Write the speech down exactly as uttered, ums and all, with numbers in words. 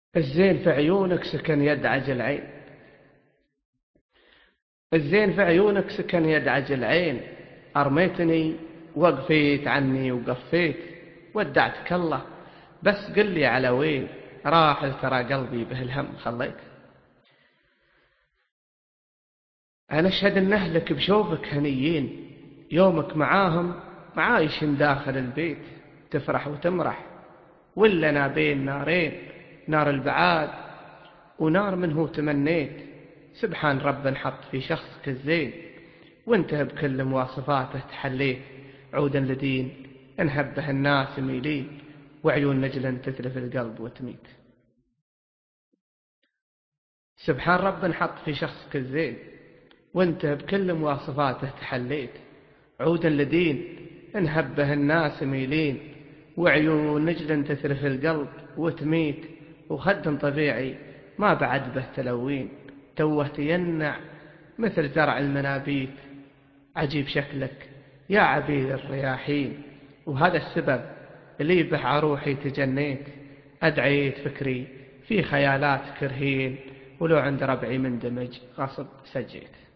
الزين في عيونك سكن يدعج العين. الزين في عيونك سكن يدعج العين. أرميتني وقفيت عني وقفيت، ودعتك الله بس قل لي على وين راح ترى قلبي به الهم خليت. أنا أشهد أن أهلك بشوفك هنيين، يومك معاهم معايش داخل البيت، تفرح وتمرح ولا بين نارين، نار البعاد ونار من هو تمنيت. سبحان رب انحط في شخصك الزين، وانت بكل مواصفاته تحليت. عودا لدين انهبه الناس ميلين، وعيون نجلا تتلف القلب وتميت. سبحان رب انحط في شخصك الزين، وانت بكل مواصفاته تحليت. عودا لدين انهبه الناس ميلين، وعيون نجلا تتلف القلب وتميت. وخد طبيعي ما بعد به تلوين، توه تينع مثل زرع المنابيت. عجيب شكلك يا عبيد الرياحين، وهذا السبب اللي به عروحي تجنيت. أدعيت فكري في خيالات كرهين، ولو عند ربعي مندمج غصب سجيت.